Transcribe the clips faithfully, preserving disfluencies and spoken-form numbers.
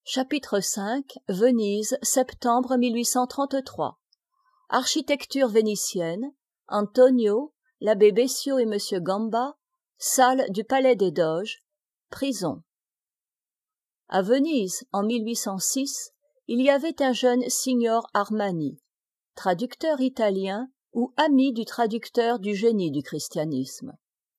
Chapitre cinq. Venise, septembre mille huit cent trente-trois. Architecture vénitienne. Antonio, l'abbé Bessio et monsieur Gamba. Salle du Palais des Doges. Prison. À Venise, en mille huit cent six, il y avait un jeune signor Armani, traducteur italien ou ami du traducteur du génie du christianisme.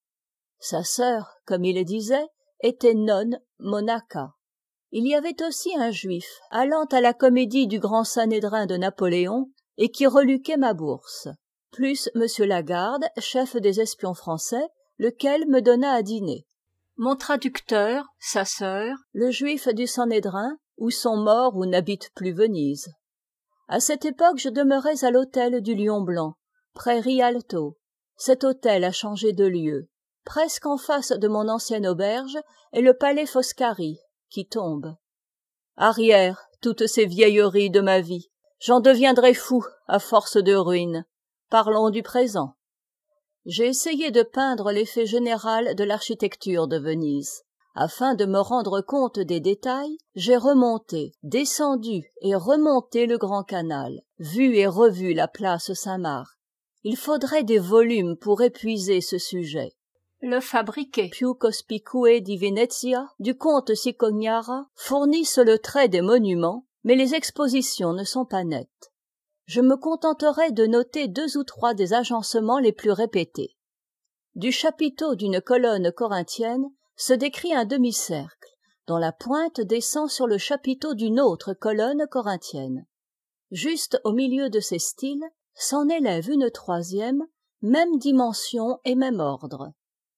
Sa sœur, comme il disait, était nonne monaca. Il y avait aussi un juif allant à la comédie du grand Sanhédrin de Napoléon et qui reluquait ma bourse, plus monsieur Lagarde, chef des espions français, lequel me donna à dîner. Mon traducteur, sa sœur, le juif du Sanhédrin, où sont morts ou n'habitent plus Venise. À cette époque, je demeurais à l'hôtel du Lion Blanc, près Rialto. Cet hôtel a changé de lieu. Presque en face de mon ancienne auberge est le palais Foscari, qui tombe. Arrière, toutes ces vieilleries de ma vie, j'en deviendrai fou à force de ruines. Parlons du présent. J'ai essayé de peindre l'effet général de l'architecture de Venise. Afin de me rendre compte des détails, j'ai remonté, descendu et remonté le Grand Canal, vu et revu la place Saint-Marc. Il faudrait des volumes pour épuiser ce sujet. Le fabriqué Più Cospicue di Venezia du comte Cicognara fournissent le trait des monuments, mais les expositions ne sont pas nettes. Je me contenterai de noter deux ou trois des agencements les plus répétés. Du chapiteau d'une colonne corinthienne se décrit un demi-cercle, dont la pointe descend sur le chapiteau d'une autre colonne corinthienne. Juste au milieu de ces styles, s'en élève une troisième, même dimension et même ordre.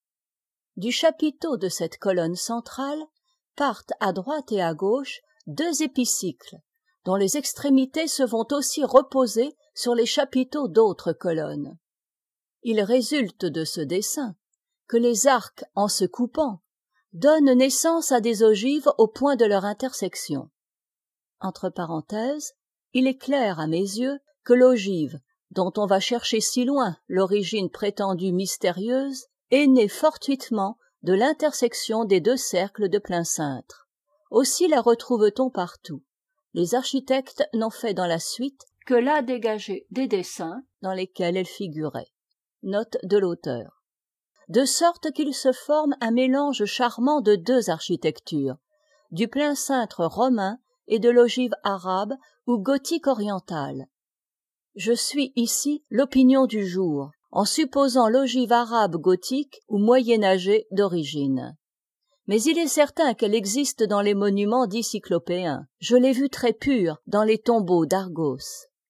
Du chapiteau de cette colonne centrale partent à droite et à gauche deux épicycles, dont les extrémités se vont aussi reposer sur les chapiteaux d'autres colonnes. Il résulte de ce dessin que les arcs, en se coupant, donnent naissance à des ogives au point de leur intersection. Entre parenthèses, il est clair à mes yeux que l'ogive, dont on va chercher si loin l'origine prétendue mystérieuse, est née fortuitement de l'intersection des deux cercles de plein cintre. Aussi la retrouve-t-on partout. Les architectes n'ont fait dans la suite que la dégager des dessins dans lesquels elle figurait. Note de l'auteur. De sorte qu'il se forme un mélange charmant de deux architectures, du plein cintre romain et de l'ogive arabe ou gothique orientale. Je suis ici l'opinion du jour, en supposant l'ogive arabe gothique ou moyenâgée d'origine. Mais il est certain qu'elle existe dans les monuments dits cyclopéens. Je l'ai vue très pure dans les tombeaux d'Argos.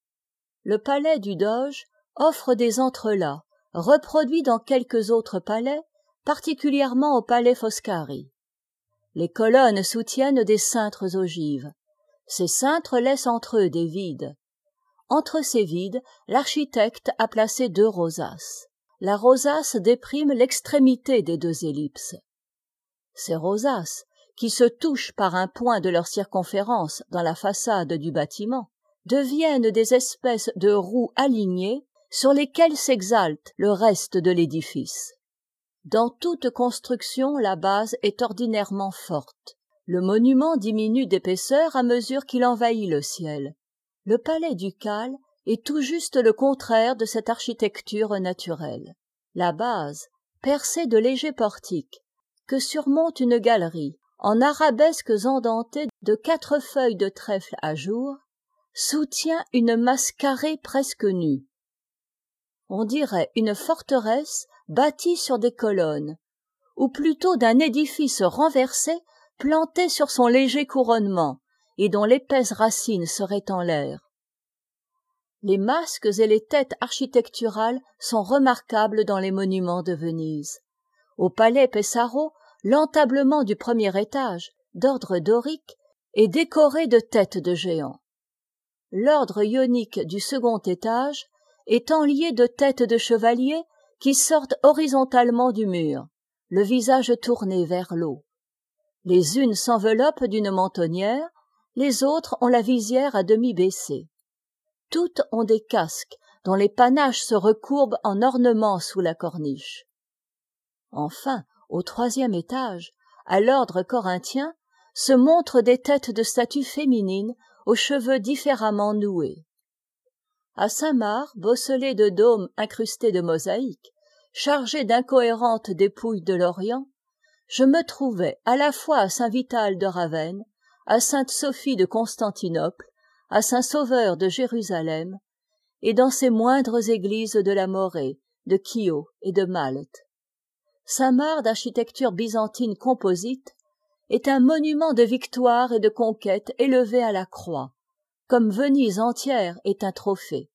Le palais du Doge offre des entrelacs, reproduits dans quelques autres palais, particulièrement au palais Foscari. Les colonnes soutiennent des cintres ogives. Ces cintres laissent entre eux des vides. Entre ces vides, l'architecte a placé deux rosaces. La rosace déprime l'extrémité des deux ellipses. Ces rosaces, qui se touchent par un point de leur circonférence dans la façade du bâtiment, deviennent des espèces de roues alignées sur lesquelles s'exalte le reste de l'édifice. Dans toute construction, la base est ordinairement forte. Le monument diminue d'épaisseur à mesure qu'il envahit le ciel. Le palais ducal est tout juste le contraire de cette architecture naturelle. La base, percée de légers portiques, que surmonte une galerie, en arabesques endentées de quatre feuilles de trèfle à jour, soutient une masse carrée presque nue. On dirait une forteresse bâtie sur des colonnes, ou plutôt d'un édifice renversé planté sur son léger couronnement, et dont l'épaisse racine serait en l'air. Les masques et les têtes architecturales sont remarquables dans les monuments de Venise. Au palais Pesaro, l'entablement du premier étage, d'ordre dorique, est décoré de têtes de géants. L'ordre ionique du second étage est enlié de têtes de chevaliers qui sortent horizontalement du mur, le visage tourné vers l'eau. Les unes s'enveloppent d'une mentonnière, les autres ont la visière à demi baissée. Toutes ont des casques dont les panaches se recourbent en ornements sous la corniche. Enfin, au troisième étage, à l'ordre corinthien, se montrent des têtes de statues féminines aux cheveux différemment noués. À Saint-Marc, bosselé de dômes incrustés de mosaïques, chargé d'incohérentes dépouilles de l'Orient, je me trouvais à la fois à Saint-Vital de Ravenne, à Sainte-Sophie de Constantinople, à Saint-Sauveur de Jérusalem, et dans ces moindres églises de la Morée, de Chio et de Malte. Saint-Marc, d'architecture byzantine composite, est un monument de victoire et de conquête élevé à la croix, comme Venise entière est un trophée.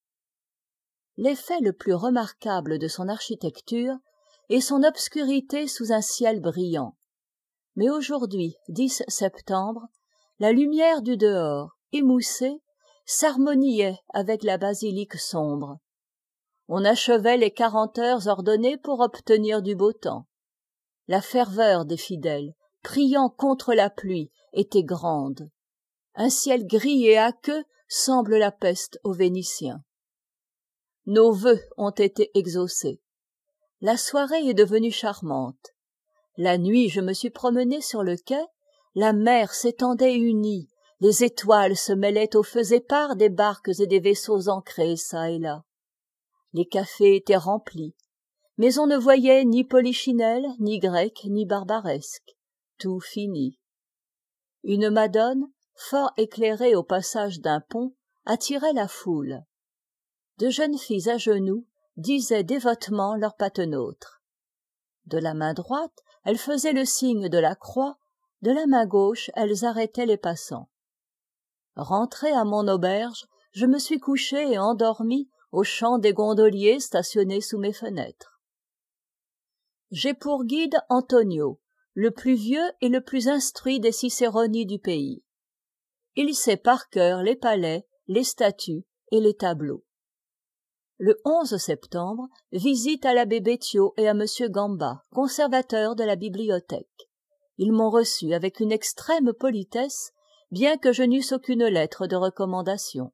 L'effet le plus remarquable de son architecture est son obscurité sous un ciel brillant. Mais aujourd'hui, dix septembre, la lumière du dehors, émoussée, s'harmoniait avec la basilique sombre. On achevait les quarante heures ordonnées pour obtenir du beau temps. La ferveur des fidèles, priant contre la pluie, était grande. Un ciel gris et aqueux semble la peste aux Vénitiens. Nos vœux ont été exaucés. La soirée est devenue charmante. La nuit, je me suis promenée sur le quai, la mer s'étendait unie, les étoiles se mêlaient aux feux épars des barques et des vaisseaux ancrés çà et là. Les cafés étaient remplis, mais on ne voyait ni polichinelle, ni grec, ni barbaresque. Tout fini. Une madone, fort éclairée au passage d'un pont, attirait la foule. De jeunes filles à genoux disaient dévotement leur patenôtre. De la main droite, elles faisaient le signe de la croix, de la main gauche, elles arrêtaient les passants. Rentrée à mon auberge, je me suis couchée et endormie au chant des gondoliers stationnés sous mes fenêtres. J'ai pour guide Antonio, le plus vieux et le plus instruit des cicéroni du pays. Il sait par cœur les palais, les statues et les tableaux. Le onze septembre, visite à l'abbé Béthiot et à monsieur Gamba, conservateur de la bibliothèque. Ils m'ont reçu avec une extrême politesse, bien que je n'eusse aucune lettre de recommandation.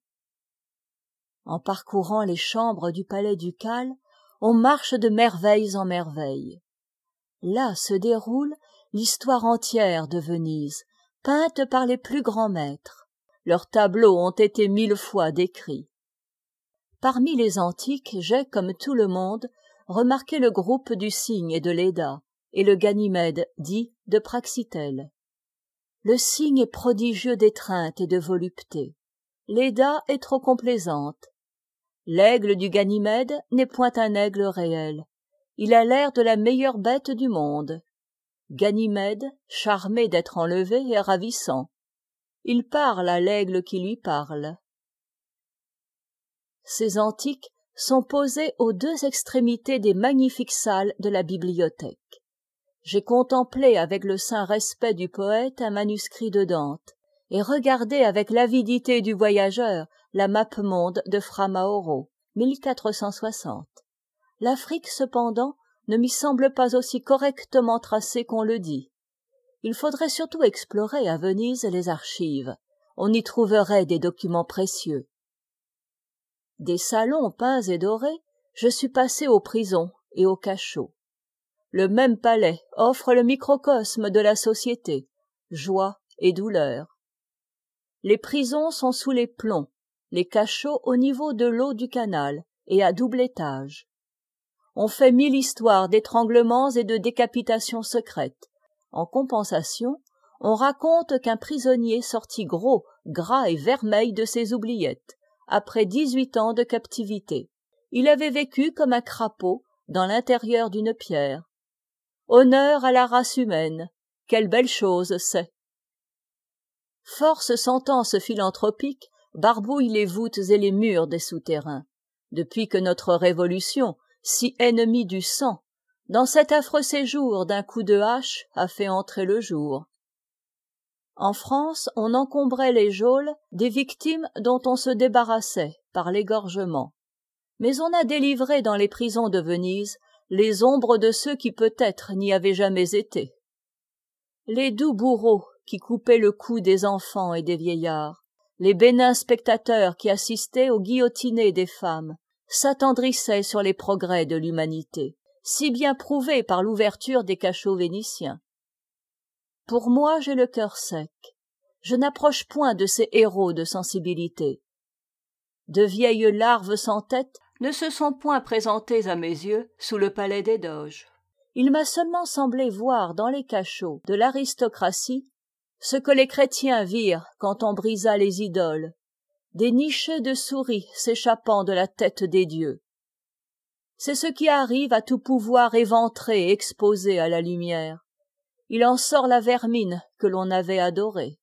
En parcourant les chambres du palais ducal, on marche de merveilles en merveilles. Là se déroule l'histoire entière de Venise, peinte par les plus grands maîtres. Leurs tableaux ont été mille fois décrits. Parmi les antiques, j'ai, comme tout le monde, remarqué le groupe du Cygne et de Léda, et le Ganymède, dit de Praxitèle. Le Cygne est prodigieux d'étreinte et de volupté. Léda est trop complaisante. L'aigle du Ganymède n'est point un aigle réel. Il a l'air de la meilleure bête du monde. Ganymède, charmé d'être enlevé, est ravissant. Il parle à l'aigle qui lui parle. Ces antiques sont posés aux deux extrémités des magnifiques salles de la bibliothèque. J'ai contemplé avec le saint respect du poète un manuscrit de Dante, et regardé avec l'avidité du voyageur la mappemonde de Fra Mauro, mille quatre cent soixante. L'Afrique, cependant, ne m'y semble pas aussi correctement tracée qu'on le dit. Il faudrait surtout explorer à Venise les archives. On y trouverait des documents précieux. Des salons peints et dorés, je suis passé aux prisons et aux cachots. Le même palais offre le microcosme de la société, joie et douleur. Les prisons sont sous les plombs, les cachots au niveau de l'eau du canal et à double étage. On fait mille histoires d'étranglements et de décapitations secrètes. En compensation, on raconte qu'un prisonnier sortit gros, gras et vermeil de ses oubliettes, après dix-huit ans de captivité. Il avait vécu comme un crapaud dans l'intérieur d'une pierre. Honneur à la race humaine, quelle belle chose c'est. Force sentences philanthropiques barbouillent les voûtes et les murs des souterrains. Depuis que notre révolution, si ennemie du sang, dans cet affreux séjour d'un coup de hache a fait entrer le jour. En France, on encombrait les geôles des victimes dont on se débarrassait par l'égorgement. Mais on a délivré dans les prisons de Venise les ombres de ceux qui peut-être n'y avaient jamais été. Les doux bourreaux qui coupaient le cou des enfants et des vieillards, les bénins spectateurs qui assistaient aux guillotinées des femmes, s'attendrissaient sur les progrès de l'humanité, si bien prouvés par l'ouverture des cachots vénitiens. Pour moi, j'ai le cœur sec. Je n'approche point de ces héros de sensibilité. De vieilles larves sans tête ne se sont point présentées à mes yeux sous le palais des doges. Il m'a seulement semblé voir dans les cachots de l'aristocratie ce que les chrétiens virent quand on brisa les idoles, des nichées de souris s'échappant de la tête des dieux. C'est ce qui arrive à tout pouvoir éventré et exposé à la lumière. Il en sort la vermine que l'on avait adorée.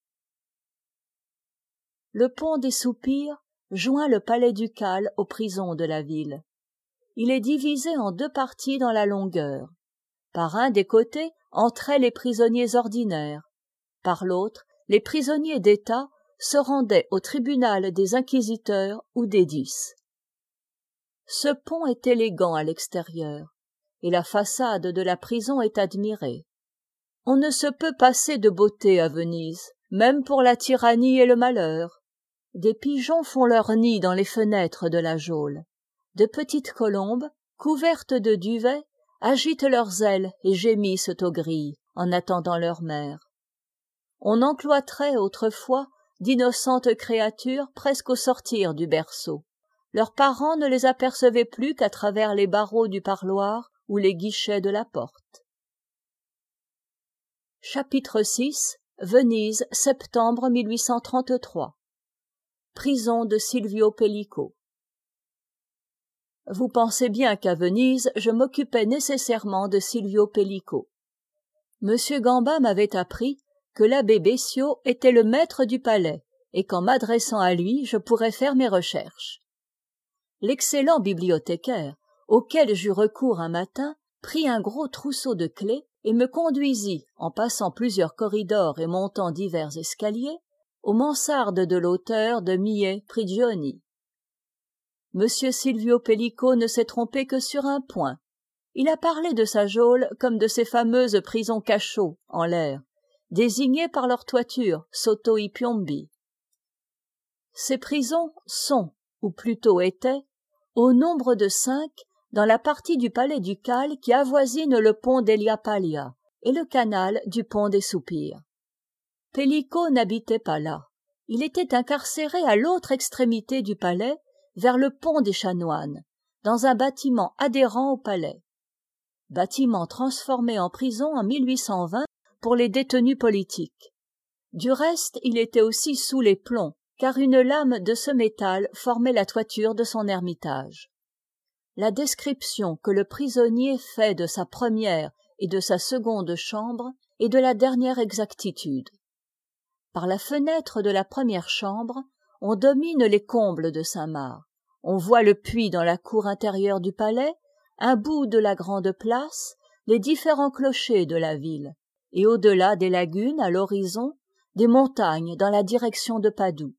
Le pont des Soupirs joint le palais ducal aux prisons de la ville. Il est divisé en deux parties dans la longueur. Par un des côtés entraient les prisonniers ordinaires. Par l'autre, les prisonniers d'État se rendaient au tribunal des inquisiteurs ou d'édis. Ce pont est élégant à l'extérieur, et la façade de la prison est admirée. On ne se peut passer de beauté à Venise, même pour la tyrannie et le malheur. Des pigeons font leur nid dans les fenêtres de la geôle. De petites colombes, couvertes de duvet, agitent leurs ailes et gémissent aux grilles en attendant leur mère. On encloîtrait autrefois d'innocentes créatures presque au sortir du berceau. Leurs parents ne les apercevaient plus qu'à travers les barreaux du parloir ou les guichets de la porte. Chapitre six. Venise, septembre mille huit cent trente-trois. Prison de Silvio Pellico. Vous pensez bien qu'à Venise, je m'occupais nécessairement de Silvio Pellico. Monsieur Gamba m'avait appris que l'abbé Bessiot était le maître du palais et qu'en m'adressant à lui, je pourrais faire mes recherches. L'excellent bibliothécaire, auquel j'eus recours un matin, prit un gros trousseau de clés et me conduisit, en passant plusieurs corridors et montant divers escaliers, aux mansardes de l'auteur de Millet Prigioni. Monsieur Silvio Pellico ne s'est trompé que sur un point. Il a parlé de sa geôle comme de ces fameuses prisons cachots en l'air, désignées par leur toiture sotto i piombi. Ces prisons sont, ou plutôt étaient, au nombre de cinq dans la partie du palais ducal qui avoisine le pont d'Elia Paglia et le canal du pont des Soupirs. Pellico n'habitait pas là. Il était incarcéré à l'autre extrémité du palais, vers le pont des Chanoines, dans un bâtiment adhérent au palais. Bâtiment transformé en prison en mille huit cent vingt pour les détenus politiques. Du reste, il était aussi sous les plombs, car une lame de ce métal formait la toiture de son ermitage. La description que le prisonnier fait de sa première et de sa seconde chambre est de la dernière exactitude. Par la fenêtre de la première chambre, on domine les combles de Saint-Marc. On voit le puits dans la cour intérieure du palais, un bout de la grande place, les différents clochers de la ville, et au-delà des lagunes, à l'horizon, des montagnes dans la direction de Padoue.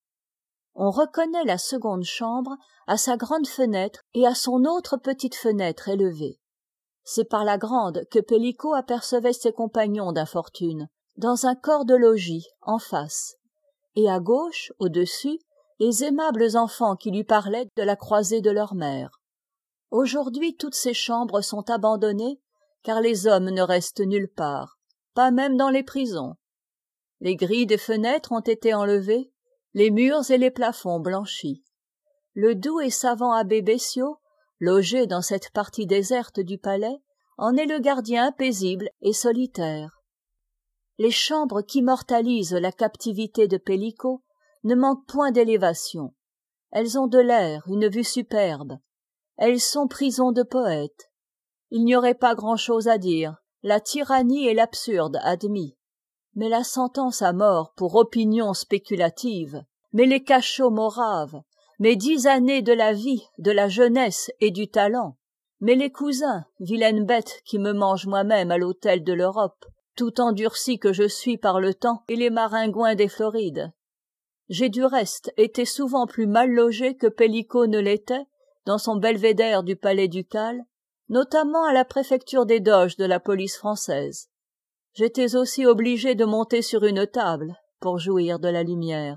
On reconnaît la seconde chambre à sa grande fenêtre et à son autre petite fenêtre élevée. C'est par la grande que Pellico apercevait ses compagnons d'infortune, dans un corps de logis, en face, et à gauche, au-dessus, les aimables enfants qui lui parlaient de la croisée de leur mère. Aujourd'hui, toutes ces chambres sont abandonnées, car les hommes ne restent nulle part, pas même dans les prisons. Les grilles des fenêtres ont été enlevées, les murs et les plafonds blanchis. Le doux et savant abbé Bessiot, logé dans cette partie déserte du palais, en est le gardien paisible et solitaire. Les chambres qu'immortalisent la captivité de Pellico ne manquent point d'élévation. Elles ont de l'air, une vue superbe. Elles sont prisons de poètes. Il n'y aurait pas grand-chose à dire, la tyrannie et l'absurde admis. Mais la sentence à mort pour opinion spéculative, mais les cachots moraves, mais dix années de la vie, de la jeunesse et du talent, mais les cousins, vilaines bêtes qui me mangent moi-même à l'hôtel de l'Europe, tout endurci que je suis par le temps et les maringouins des Florides. J'ai du reste été souvent plus mal logé que Pellico ne l'était dans son belvédère du palais ducal, notamment à la préfecture des doges de la police française. J'étais aussi obligé de monter sur une table pour jouir de la lumière.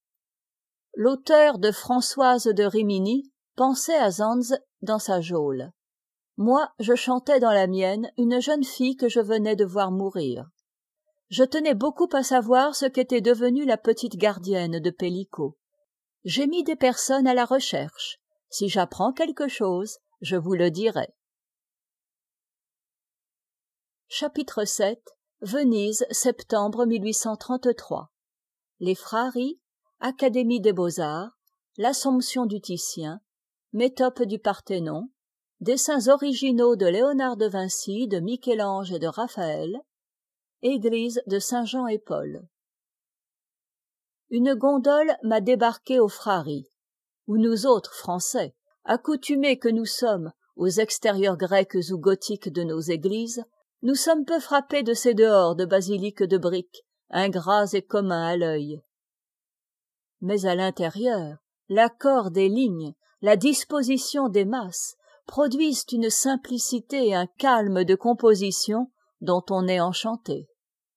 L'auteur de Françoise de Rimini pensait à Zanz dans sa geôle. Moi, je chantais dans la mienne une jeune fille que je venais de voir mourir. Je tenais beaucoup à savoir ce qu'était devenue la petite gardienne de Pellico. J'ai mis des personnes à la recherche. Si j'apprends quelque chose, je vous le dirai. Chapitre sept. Venise, septembre mille huit cent trente-trois. Les Frari, Académie des Beaux-Arts, l'Assomption du Titien, Métope du Parthénon, dessins originaux de Léonard de Vinci, de Michel-Ange et de Raphaël, Église de Saint-Jean et Paul. Une gondole m'a débarqué aux Frari, où nous autres Français, accoutumés que nous sommes aux extérieurs grecs ou gothiques de nos églises, nous sommes peu frappés de ces dehors de basiliques de briques, ingrats et communs à l'œil. Mais à l'intérieur, l'accord des lignes, la disposition des masses produisent une simplicité et un calme de composition dont on est enchanté.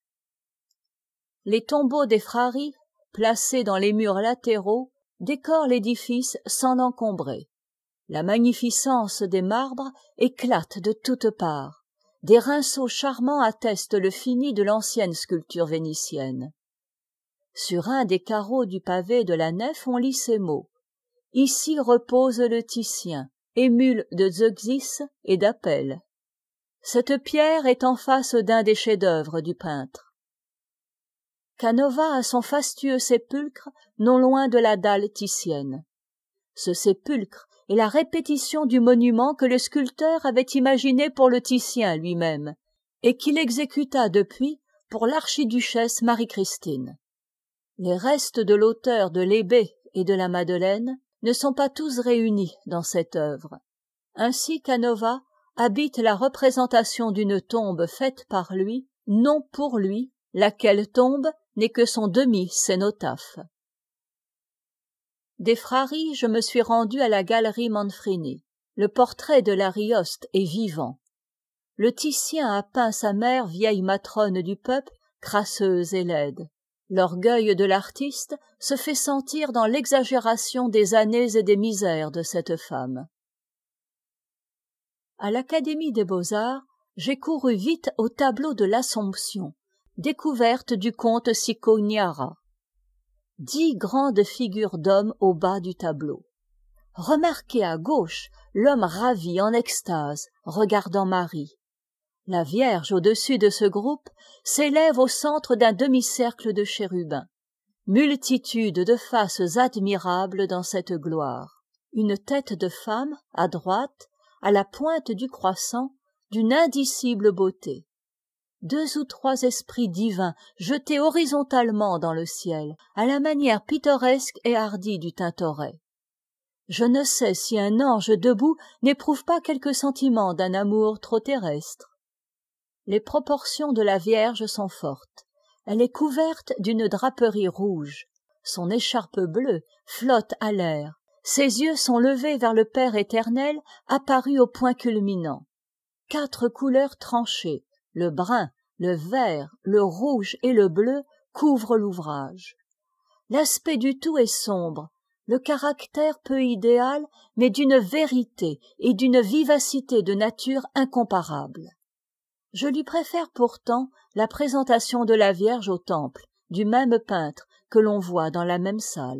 Les tombeaux des Frari, placés dans les murs latéraux, décorent l'édifice sans l'encombrer. La magnificence des marbres éclate de toutes parts. Des rinceaux charmants attestent le fini de l'ancienne sculpture vénitienne. Sur un des carreaux du pavé de la nef, on lit ces mots. Ici repose le Titien, émule de Zeuxis et d'Apelle. Cette pierre est en face d'un des chefs-d'œuvre du peintre. Canova a son fastueux sépulcre non loin de la dalle titienne. Ce sépulcre est la répétition du monument que le sculpteur avait imaginé pour le Titien lui-même, et qu'il exécuta depuis pour l'archiduchesse Marie-Christine. Les restes de l'auteur de l'Hébé et de la Madeleine ne sont pas tous réunis dans cette œuvre. Ainsi Canova habite la représentation d'une tombe faite par lui, non pour lui, laquelle tombe n'est que son demi-cénotaphe. Des Frari, je me suis rendu à la galerie Manfrini. Le portrait de l'Arioste est vivant. Le Titien a peint sa mère, vieille matrone du peuple, crasseuse et laide. L'orgueil de l'artiste se fait sentir dans l'exagération des années et des misères de cette femme. À l'Académie des Beaux-Arts, j'ai couru vite au tableau de l'Assomption, découverte du comte Cicognara. Dix grandes figures d'hommes au bas du tableau. Remarquez à gauche l'homme ravi en extase, regardant Marie. La Vierge au-dessus de ce groupe s'élève au centre d'un demi-cercle de chérubins. Multitude de faces admirables dans cette gloire. Une tête de femme, à droite, à la pointe du croissant, d'une indicible beauté. Deux ou trois esprits divins jetés horizontalement dans le ciel, à la manière pittoresque et hardie du Tintoret. Je ne sais si un ange debout n'éprouve pas quelque sentiment d'un amour trop terrestre. Les proportions de la Vierge sont fortes. Elle est couverte d'une draperie rouge. Son écharpe bleue flotte à l'air. Ses yeux sont levés vers le Père éternel, apparu au point culminant. Quatre couleurs tranchées, le brun, le vert, le rouge et le bleu couvrent l'ouvrage. L'aspect du tout est sombre, le caractère peu idéal, mais d'une vérité et d'une vivacité de nature incomparables. Je lui préfère pourtant la présentation de la Vierge au Temple, du même peintre que l'on voit dans la même salle.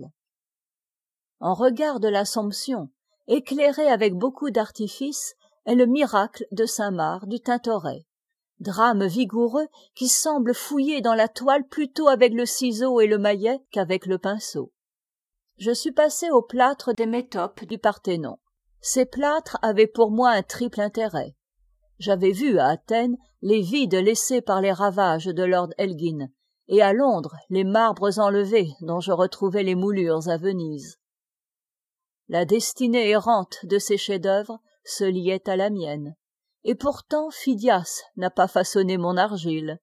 En regard de l'Assomption, éclairé avec beaucoup d'artifice, est le miracle de Saint-Marc du Tintoret. Drame vigoureux qui semble fouiller dans la toile plutôt avec le ciseau et le maillet qu'avec le pinceau. Je suis passé au plâtre des métopes du Parthénon. Ces plâtres avaient pour moi un triple intérêt. J'avais vu à Athènes les vides laissés par les ravages de Lord Elgin, et à Londres les marbres enlevés dont je retrouvais les moulures à Venise. La destinée errante de ces chefs-d'œuvre se liait à la mienne. Et pourtant Phidias n'a pas façonné mon argile.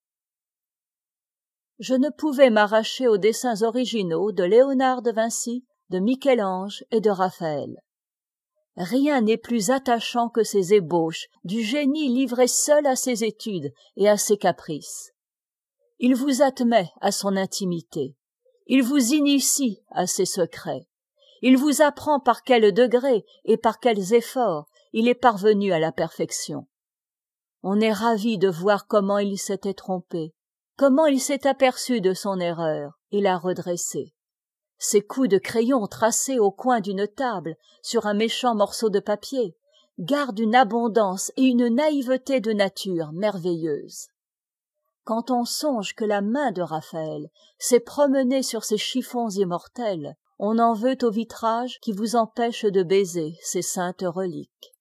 Je ne pouvais m'arracher aux dessins originaux de Léonard de Vinci, de Michel-Ange et de Raphaël. Rien n'est plus attachant que ces ébauches du génie livré seul à ses études et à ses caprices. Il vous admet à son intimité, il vous initie à ses secrets, il vous apprend par quels degrés et par quels efforts il est parvenu à la perfection. On est ravi de voir comment il s'était trompé, comment il s'est aperçu de son erreur et l'a redressée. Ses coups de crayon tracés au coin d'une table sur un méchant morceau de papier gardent une abondance et une naïveté de nature merveilleuses. Quand on songe que la main de Raphaël s'est promenée sur ces chiffons immortels, on en veut au vitrage qui vous empêche de baiser ces saintes reliques.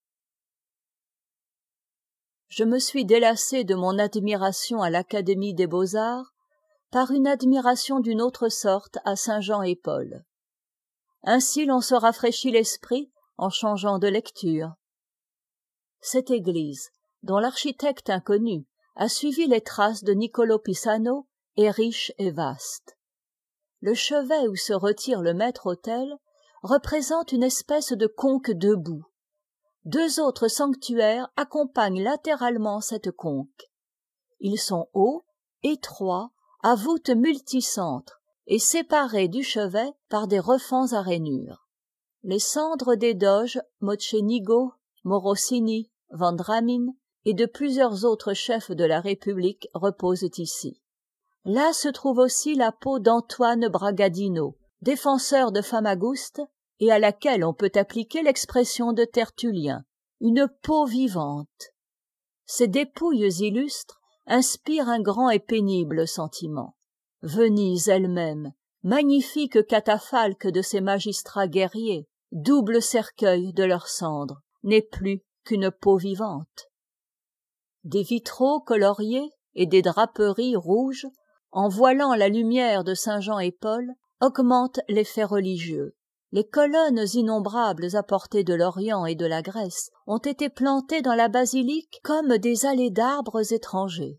Je me suis délassé de mon admiration à l'Académie des Beaux-Arts par une admiration d'une autre sorte à Saint-Jean-et-Paul. Ainsi l'on se rafraîchit l'esprit en changeant de lecture. Cette église, dont l'architecte inconnu a suivi les traces de Niccolo Pisano, est riche et vaste. Le chevet où se retire le maître-autel représente une espèce de conque debout. Deux autres sanctuaires accompagnent latéralement cette conque. Ils sont hauts, étroits, à voûtes multicentres et séparés du chevet par des refends à rainures. Les cendres des doges Mocenigo, Morosini, Vendramin et de plusieurs autres chefs de la République reposent ici. Là se trouve aussi la peau d'Antoine Bragadino, défenseur de Famagouste, et à laquelle on peut appliquer l'expression de Tertullien, une peau vivante. Ces dépouilles illustres inspirent un grand et pénible sentiment. Venise elle-même, magnifique catafalque de ces magistrats guerriers, double cercueil de leurs cendres, n'est plus qu'une peau vivante. Des vitraux coloriés et des draperies rouges, en voilant la lumière de Saint-Jean-et-Paul, augmentent l'effet religieux. Les colonnes innombrables apportées de l'Orient et de la Grèce ont été plantées dans la basilique comme des allées d'arbres étrangers.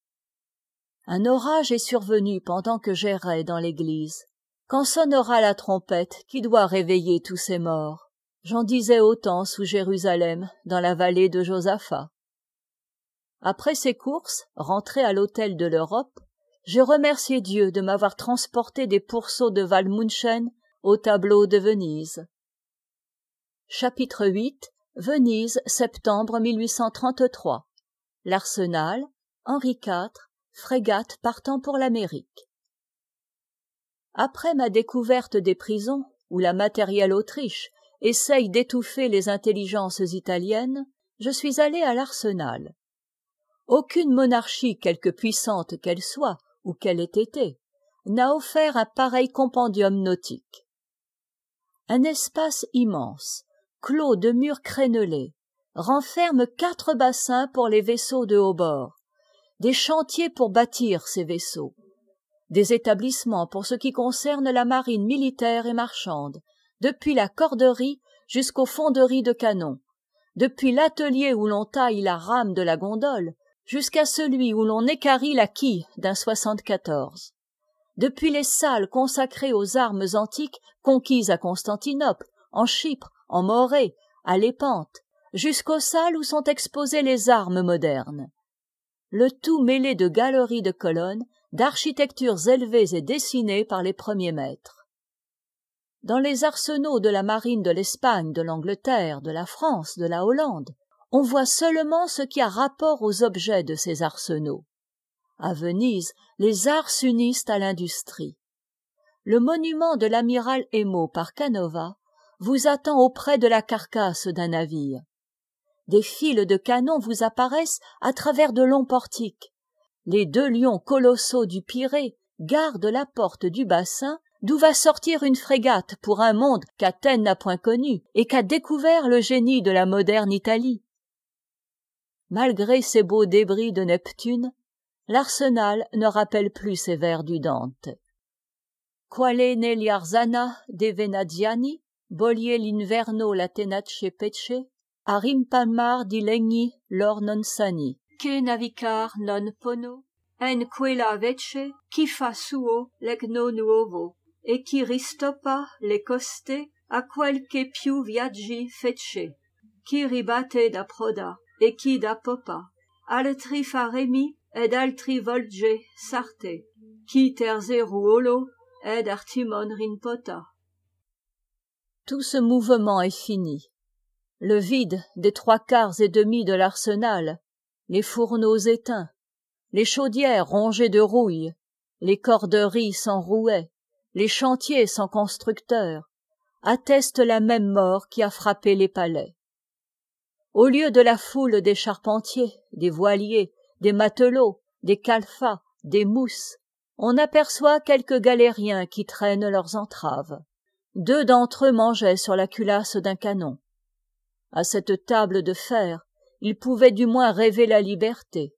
Un orage est survenu pendant que j'errais dans l'église. Quand sonnera la trompette qui doit réveiller tous ces morts? J'en disais autant sous Jérusalem, dans la vallée de Josaphat. Après ces courses, rentré à l'hôtel de l'Europe, j'ai remercié Dieu de m'avoir transporté des pourceaux de Waldmünchen au tableau de Venise. Chapitre huit. Venise, septembre mille huit cent trente-trois. L'Arsenal, Henri quatre, frégate partant pour l'Amérique. Après ma découverte des prisons, où la matérielle Autriche essaye d'étouffer les intelligences italiennes, je suis allé à l'Arsenal. Aucune monarchie, quelque puissante qu'elle soit, ou qu'elle ait été, n'a offert un pareil compendium nautique. Un espace immense, clos de murs crénelés, renferme quatre bassins pour les vaisseaux de haut bord, des chantiers pour bâtir ces vaisseaux, des établissements pour ce qui concerne la marine militaire et marchande, depuis la corderie jusqu'aux fonderies de canons, depuis l'atelier où l'on taille la rame de la gondole jusqu'à celui où l'on équarrit la quille d'un soixante-quatorze. Depuis les salles consacrées aux armes antiques conquises à Constantinople, en Chypre, en Morée, à Lépante, jusqu'aux salles où sont exposées les armes modernes. Le tout mêlé de galeries de colonnes, d'architectures élevées et dessinées par les premiers maîtres. Dans les arsenaux de la marine de l'Espagne, de l'Angleterre, de la France, de la Hollande, on voit seulement ce qui a rapport aux objets de ces arsenaux. À Venise, les arts s'unissent à l'industrie. Le monument de l'amiral Emo par Canova vous attend auprès de la carcasse d'un navire. Des files de canons vous apparaissent à travers de longs portiques. Les deux lions colossaux du Pirée gardent la porte du bassin d'où va sortir une frégate pour un monde qu'Athènes n'a point connu et qu'a découvert le génie de la moderne Italie. Malgré ces beaux débris de Neptune, l'Arsenal ne rappelle plus ces vers du Dante. Quale negli arzana de Venaziani, bolie l'inverno la tenace pece, a rimpalmar di legni lor non sani, che navicar non pono, en quella vece, chi fa suo legno nuovo, e chi ristopa le coste a qualche più viaggi fece, chi ribatte da proda, e chi da popa, altri fa remi, ed altri volge sarte, qui terze ruolo, ed artimon rinpota. Tout ce mouvement est fini. Le vide des trois quarts et demi de l'arsenal, les fourneaux éteints, les chaudières rongées de rouille, les corderies sans rouet, les chantiers sans constructeurs, attestent la même mort qui a frappé les palais. Au lieu de la foule des charpentiers, des voiliers, des matelots, des calfats, des mousses, on aperçoit quelques galériens qui traînent leurs entraves. Deux d'entre eux mangeaient sur la culasse d'un canon. À cette table de fer, ils pouvaient du moins rêver la liberté.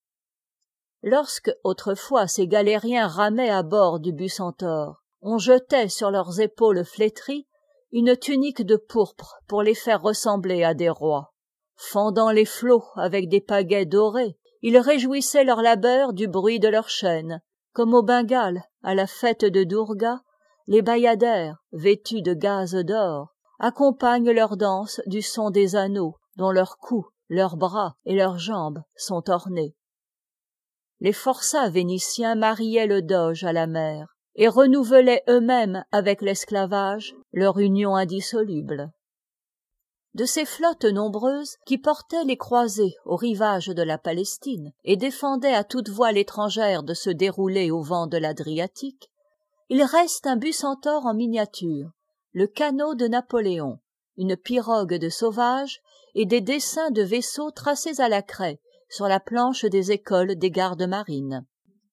Lorsque, autrefois, ces galériens ramaient à bord du Bucentaure, on jetait sur leurs épaules flétries une tunique de pourpre pour les faire ressembler à des rois. Fendant les flots avec des pagaies dorées, ils réjouissaient leur labeur du bruit de leurs chaînes, comme au Bengale, à la fête de Durga, les bayadères, vêtus de gaze d'or, accompagnent leur danse du son des anneaux dont leurs cous, leurs bras et leurs jambes sont ornés. Les forçats vénitiens mariaient le doge à la mer et renouvelaient eux-mêmes avec l'esclavage leur union indissoluble. De ces flottes nombreuses qui portaient les croisés au rivage de la Palestine et défendaient à toute voile étrangère de se dérouler au vent de l'Adriatique, il reste un Bucentaure en miniature, le canot de Napoléon, une pirogue de sauvages et des dessins de vaisseaux tracés à la craie sur la planche des écoles des gardes marines.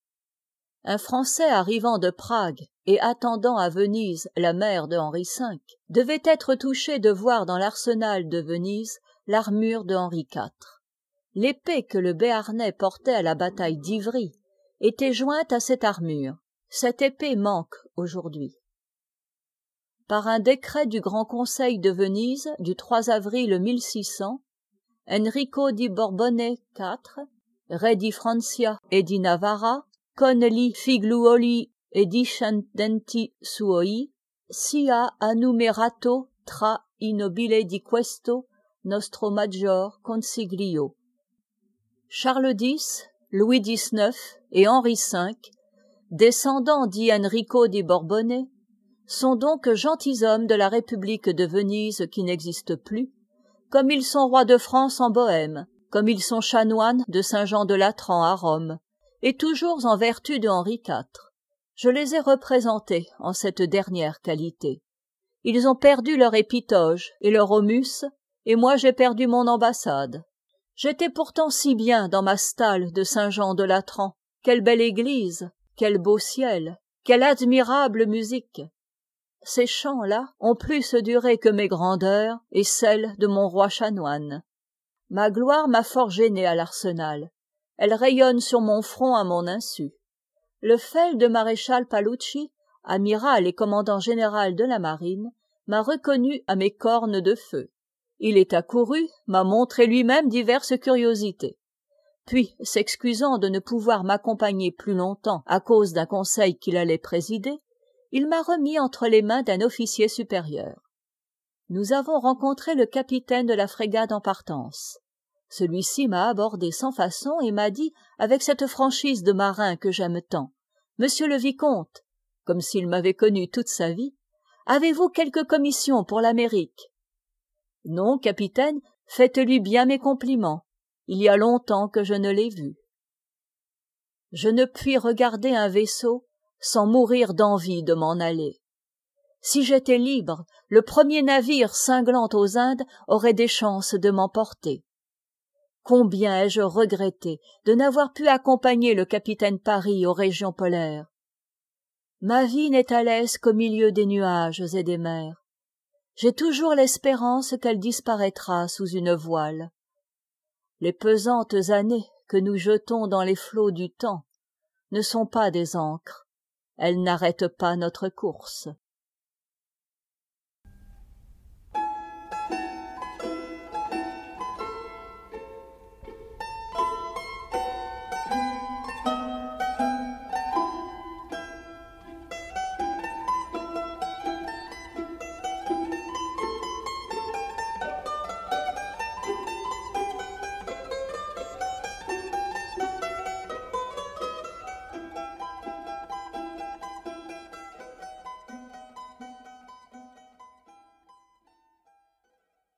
Un Français arrivant de Prague et attendant à Venise la mère de Henri cinq devait être touché de voir dans l'arsenal de Venise l'armure de Henri quatre. L'épée que le Béarnais portait à la bataille d'Ivry était jointe à cette armure. Cette épée manque aujourd'hui. Par un décret du Grand Conseil de Venise du trois avril mille six cents, Enrico di Borbone quatre, re di Francia et di Navarra, con li figliuoli e discendenti suoi, sia annumerato tra i nobili di questo nostro maggior consiglio. Charles X, Louis dix-neuf et Henri cinq, descendants di Enrico di Borbone, sont donc gentilshommes de la République de Venise qui n'existe plus, comme ils sont rois de France en Bohême, comme ils sont chanoines de Saint-Jean-de-Latran à Rome, et toujours en vertu de Henri quatre. Je les ai représentés en cette dernière qualité. Ils ont perdu leur épitoge et leur aumus, et moi j'ai perdu mon ambassade. J'étais pourtant si bien dans ma stalle de Saint-Jean-de-Latran. Quelle belle église, quel beau ciel, quelle admirable musique. Ces chants-là ont plus duré que mes grandeurs et celles de mon roi chanoine. Ma gloire m'a fort gêné à l'arsenal. Elle rayonne sur mon front à mon insu. Le feld maréchal Palucci, amiral et commandant général de la marine, m'a reconnu à mes cornes de feu. Il est accouru, m'a montré lui-même diverses curiosités. Puis, s'excusant de ne pouvoir m'accompagner plus longtemps à cause d'un conseil qu'il allait présider, il m'a remis entre les mains d'un officier supérieur. Nous avons rencontré le capitaine de la frégate en partance. Celui-ci m'a abordé sans façon et m'a dit, avec cette franchise de marin que j'aime tant, « Monsieur le vicomte », comme s'il m'avait connu toute sa vie, « avez-vous quelque commission pour l'Amérique ?»« Non, capitaine, faites-lui bien mes compliments. Il y a longtemps que je ne l'ai vu. » Je ne puis regarder un vaisseau sans mourir d'envie de m'en aller. Si j'étais libre, le premier navire cinglant aux Indes aurait des chances de m'emporter. Combien ai-je regretté de n'avoir pu accompagner le capitaine Parry aux régions polaires. Ma vie n'est à l'aise qu'au milieu des nuages et des mers. J'ai toujours l'espérance qu'elle disparaîtra sous une voile. Les pesantes années que nous jetons dans les flots du temps ne sont pas des ancres. Elles n'arrêtent pas notre course.